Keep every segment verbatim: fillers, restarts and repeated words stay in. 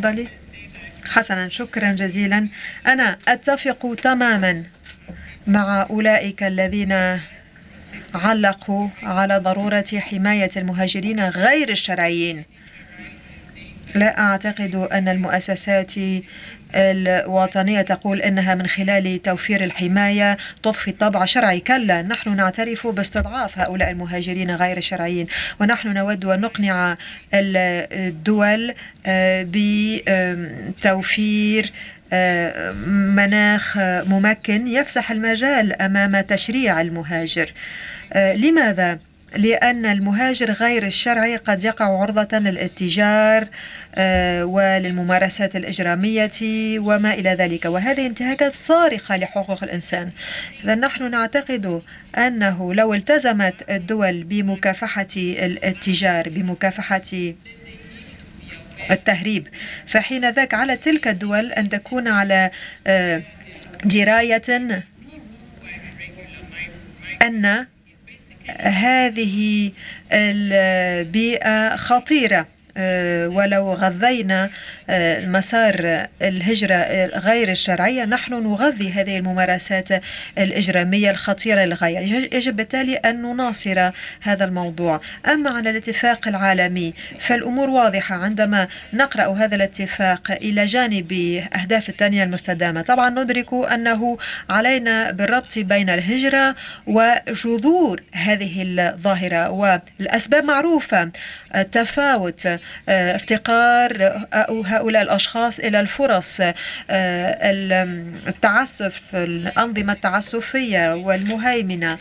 تفضلي. حسنا، شكرا جزيلا. أنا أتفق تماما مع أولئك الذين علقوا على ضرورة حماية المهاجرين غير الشرعيين. لا أعتقد أن المؤسسات الوطنية تقول إنها من خلال توفير الحماية تضفي طابع شرعي. كلا، نحن نعترف باستضعاف هؤلاء المهاجرين غير الشرعيين، ونحن نود أن نقنع الدول بتوفير مناخ ممكن يفسح المجال أمام تشريع المهاجر. لماذا؟ لأن المهاجر غير الشرعي قد يقع عرضة للاتجار وللممارسات الإجرامية وما إلى ذلك، وهذه انتهاكات صارخة لحقوق الإنسان. إذن نحن نعتقد أنه لو التزمت الدول بمكافحة الاتجار، بمكافحة التهريب، فحين ذاك على تلك الدول أن تكون على دراية أن هذه البيئة خطيرة، ولو غذينا مسار الهجرة غير الشرعية نحن نغذي هذه الممارسات الإجرامية الخطيرة للغاية. يجب بالتالي أن نناصر هذا الموضوع. أما عن الاتفاق العالمي فالأمور واضحة. عندما نقرأ هذا الاتفاق إلى جانب أهداف التنمية المستدامة، طبعا ندرك أنه علينا بالربط بين الهجرة وجذور هذه الظاهرة، والأسباب معروفة: التفاوت، افتقار هؤلاء الأشخاص إلى الفرص، التعسف، الأنظمة التعسفية والمهيمنة،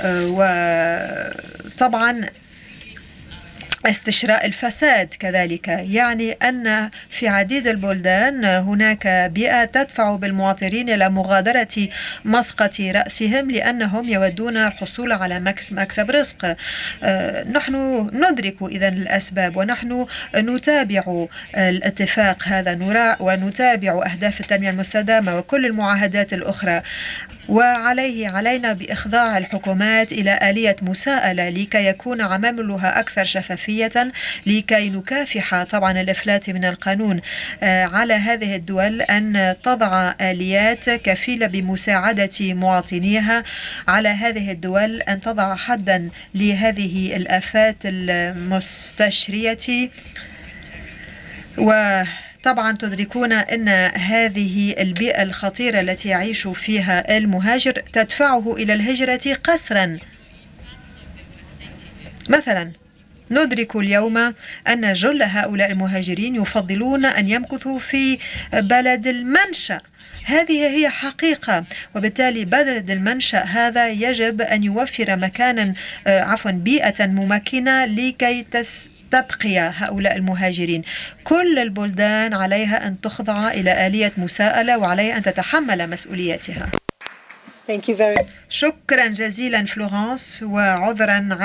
وطبعا استشراء الفساد كذلك. يعني أن في عديد البلدان هناك بيئة تدفع بالمواطنين إلى مغادرة مسقط رأسهم لأنهم يودون الحصول على مكسب رزق. نحن ندرك إذن الأسباب، ونحن نتابع الاتفاق هذا ونتابع أهداف التنمية المستدامة وكل المعاهدات الأخرى، وعليه علينا بإخضاع الحكومات إلى آلية مساءلة لكي يكون عملها أكثر شفافية، لكي نكافح طبعا الإفلات من القانون. على هذه الدول أن تضع آليات كفيلة بمساعدة مواطنيها، على هذه الدول أن تضع حدا لهذه الآفات المستشرية. وطبعا تدركون أن هذه البيئة الخطيرة التي يعيش فيها المهاجر تدفعه إلى الهجرة قسرا. مثلا ندرك اليوم أن جل هؤلاء المهاجرين يفضلون أن يمكثوا في بلد المنشأ. هذه هي حقيقة، وبالتالي بلد المنشأ هذا يجب أن يوفر مكانا عفوا بيئة ممكنة لكي تس تبقي هؤلاء المهاجرين. كل البلدان عليها أن تخضع إلى آلية مساءلة، وعليها أن تتحمل مسؤوليتها. شكرا جزيلا فلورانس، وعذرا